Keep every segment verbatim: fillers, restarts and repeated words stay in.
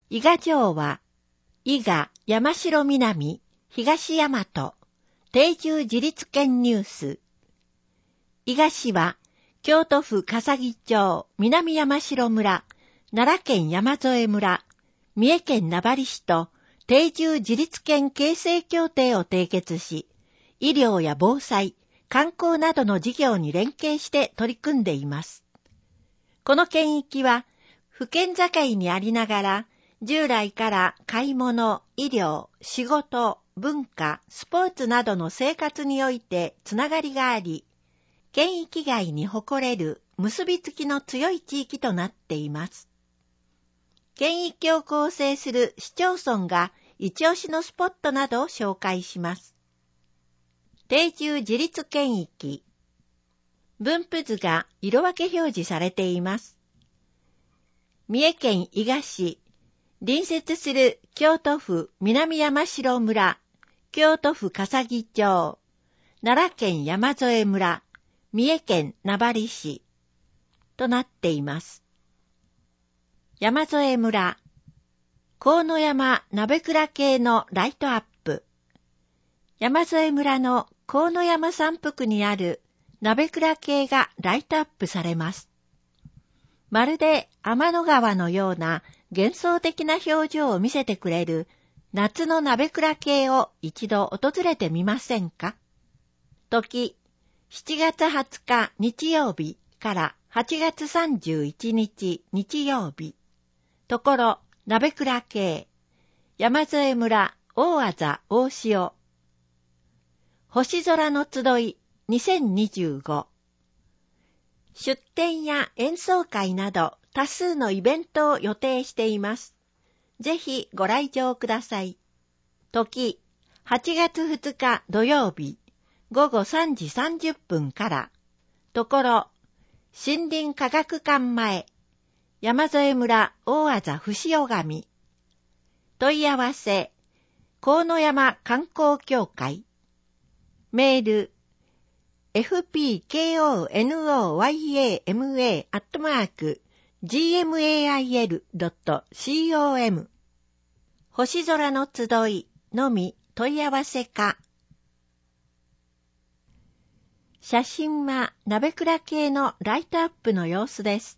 伊賀城は、伊賀、山城南、東大和、定住自立県ニュース。伊賀市は、京都府笠木町、南山城村、奈良県山添村、三重県名張市と定住自立県形成協定を締結し、医療や防災、観光などの事業に連携して取り組んでいます。この県域は、府県境にありながら、従来から買い物、医療、仕事、文化、スポーツなどの生活においてつながりがあり、県域外に誇れる結びつきの強い地域となっています。県域を構成する市町村が一押しのスポットなどを紹介します。定住自立県域。分布図が色分け表示されています。三重県伊賀市、隣接する京都府南山城村、京都府笠木町、奈良県山添村、三重県名張市となっています。山添村、河野山鍋倉系のライトアップ。山添村の河野山山腹にある鍋倉系がライトアップされます。まるで天の川のような幻想的な表情を見せてくれる夏の鍋倉系を一度訪れてみませんか？時、しちがつはつか日曜日からはちがつさんじゅういちにち日曜日。ところ、鍋倉系、山添村大字大潮。星空の集いにせんにじゅうご。出展や演奏会など多数のイベントを予定しています。ぜひご来場ください。時、はちがつふつか土曜日、ごごさんじさんじゅっぷんから、ところ、森林科学館前、山添村大字伏尾上。問い合わせ、河野山観光協会。メール、エフピーケーオーエヌオーワイエーエムエー アットマーク ジーエムエーアイエル ドット コム 星空の集いのみ問い合わせか。写真は鍋倉系のライトアップの様子です。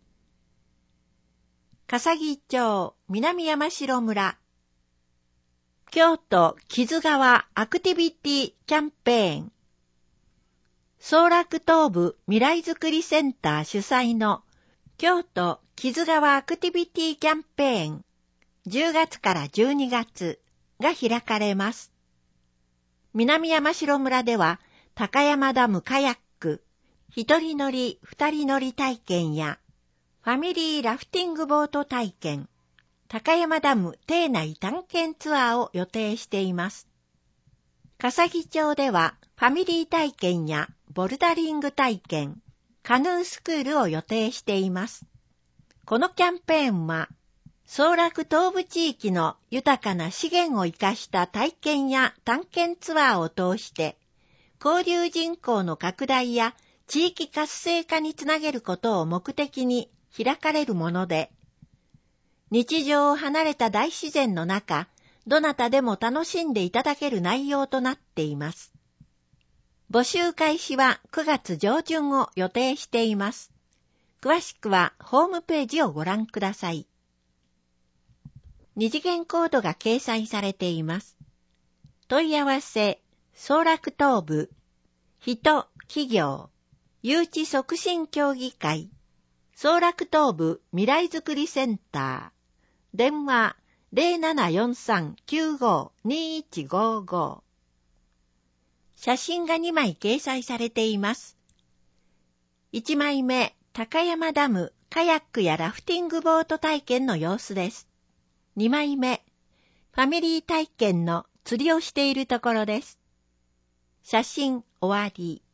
笠木町南山城村、京都木津川アクティビティキャンペーン、総楽東部未来づくりセンター主催の京都木津川アクティビティキャンペーンじゅうがつからじゅうにがつが開かれます。南山城村では高山ダムカヤック、一人乗り二人乗り体験やファミリーラフティングボート体験、高山ダム邸内探検ツアーを予定しています。笠木町ではファミリー体験やボルダリング体験、カヌースクールを予定しています。このキャンペーンは、総楽東部地域の豊かな資源を生かした体験や探検ツアーを通して、交流人口の拡大や地域活性化につなげることを目的に開かれるもので、日常を離れた大自然の中、どなたでも楽しんでいただける内容となっています。募集開始はくがつ上旬を予定しています。詳しくはホームページをご覧ください。二次元コードが掲載されています。問い合わせ、総楽東部、人、企業、誘致促進協議会、総楽東部未来づくりセンター、電話 ゼロななよんさんきゅうごにいちごご。写真がにまい掲載されています。いちまいめ、高山ダム、カヤックやラフティングボート体験の様子です。にまいめ、ファミリー体験の釣りをしているところです。写真終わり。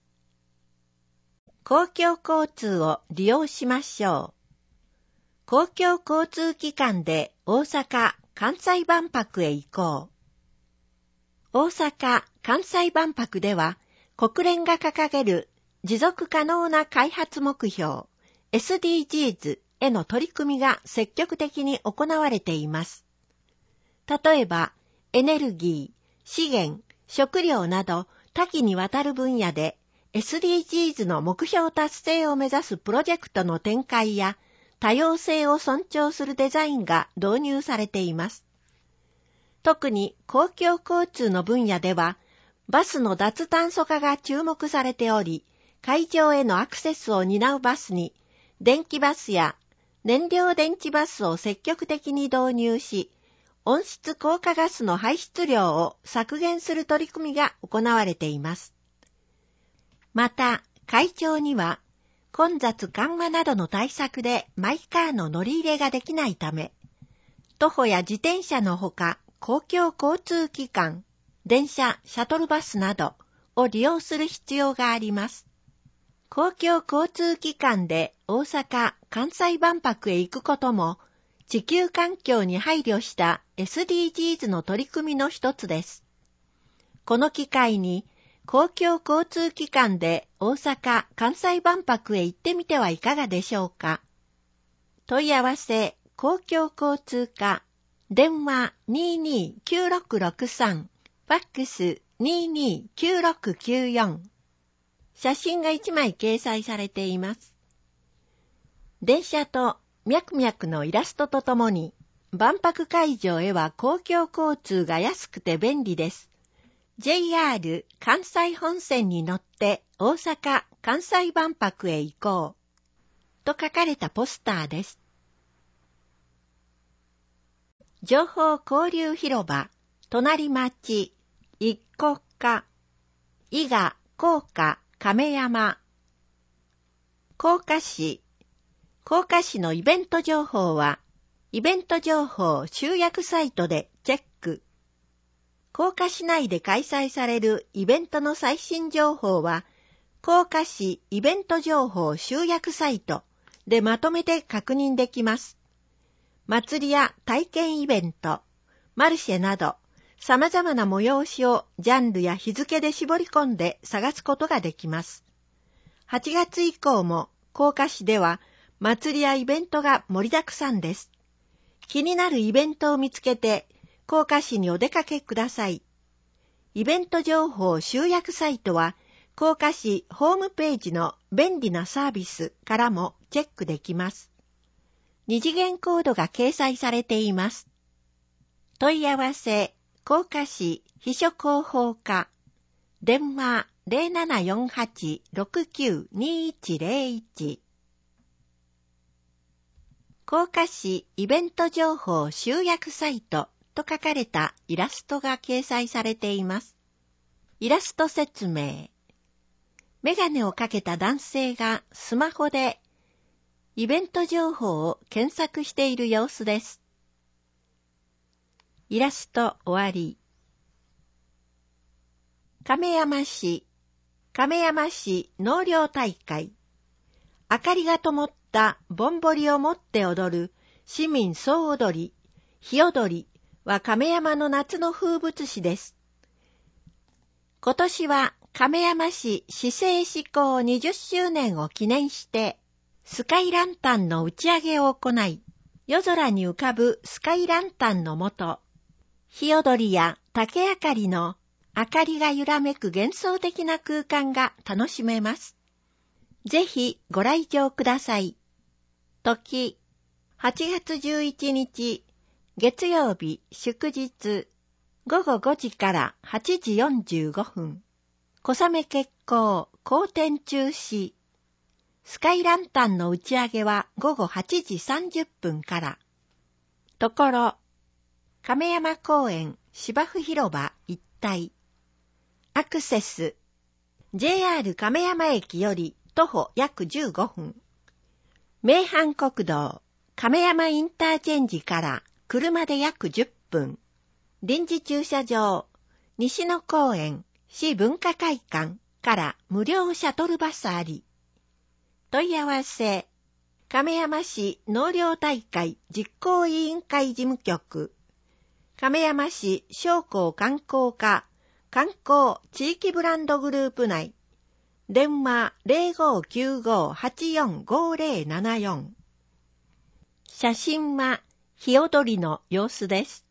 公共交通を利用しましょう。公共交通機関で大阪・関西万博へ行こう。大阪・関西万博では、国連が掲げる持続可能な開発目標 エスディージーズへの取り組みが積極的に行われています。例えば、エネルギー、資源、食料など多岐にわたる分野で エスディージーズ の目標達成を目指すプロジェクトの展開や多様性を尊重するデザインが導入されています。特に公共交通の分野では、バスの脱炭素化が注目されており、会場へのアクセスを担うバスに、電気バスや燃料電池バスを積極的に導入し、温室効果ガスの排出量を削減する取り組みが行われています。また、会場には、混雑緩和などの対策でマイカーの乗り入れができないため、徒歩や自転車のほか、公共交通機関、電車、シャトルバスなどを利用する必要があります。公共交通機関で大阪・関西万博へ行くことも、地球環境に配慮した エスディージーズ の取り組みの一つです。この機会に、公共交通機関で大阪・関西万博へ行ってみてはいかがでしょうか。問い合わせ、公共交通課、電話 にーにーきゅうろくろくさん、ファックス にーにーきゅうろくきゅうよん。写真がいちまい掲載されています。電車とミャクミャクのイラストとともに、万博会場へは公共交通が安くて便利です。ジェイアール 関西本線に乗って大阪・関西万博へ行こうと書かれたポスターです。情報交流広場、隣町、一国家、伊賀、甲賀、亀山、甲賀市、甲賀市のイベント情報は、イベント情報集約サイトでチェック。甲賀市内で開催されるイベントの最新情報は、甲賀市イベント情報集約サイトでまとめて確認できます。祭りや体験イベント、マルシェなど、様々な催しをジャンルや日付で絞り込んで探すことができます。はちがつ以降も甲賀市では祭りやイベントが盛りだくさんです。気になるイベントを見つけて甲賀市にお出かけください。イベント情報集約サイトは甲賀市ホームページの便利なサービスからもチェックできます。二次元コードが掲載されています。問い合わせ、甲賀市秘書広報課、電話 ゼロななよんはちろくきゅうにいちゼロいち。甲賀市イベント情報集約サイトと書かれたイラストが掲載されています。イラスト説明。メガネをかけた男性がスマホでイベント情報を検索している様子です。イラスト終わり。亀山市、亀山市納涼大会。明かりが灯ったぼんぼりを持って踊る市民総踊り、日踊りは亀山の夏の風物詩です。今年は亀山市市政施行にじゅっしゅうねんを記念して、スカイランタンの打ち上げを行い、夜空に浮かぶスカイランタンの下、日踊りや竹明かりの明かりが揺らめく幻想的な空間が楽しめます。ぜひご来場ください。時、はちがつじゅういちにち、月曜日祝日、ごごごじからはちじよんじゅうごふん。小雨決行、好天中止。スカイランタンの打ち上げはごごはちじさんじゅっぷんから。ところ、亀山公園芝生広場一帯。アクセス。ジェイアール 亀山駅より徒歩約じゅうごふん。名阪国道亀山インターチェンジから車で約じゅっぷん。臨時駐車場西野公園市文化会館から無料シャトルバスあり。問い合わせ、亀山市納涼大会実行委員会事務局、亀山市商工観光課観光地域ブランドグループ内、電話 ゼロごきゅうごはちよんごゼロななよん。 写真は日踊りの様子です。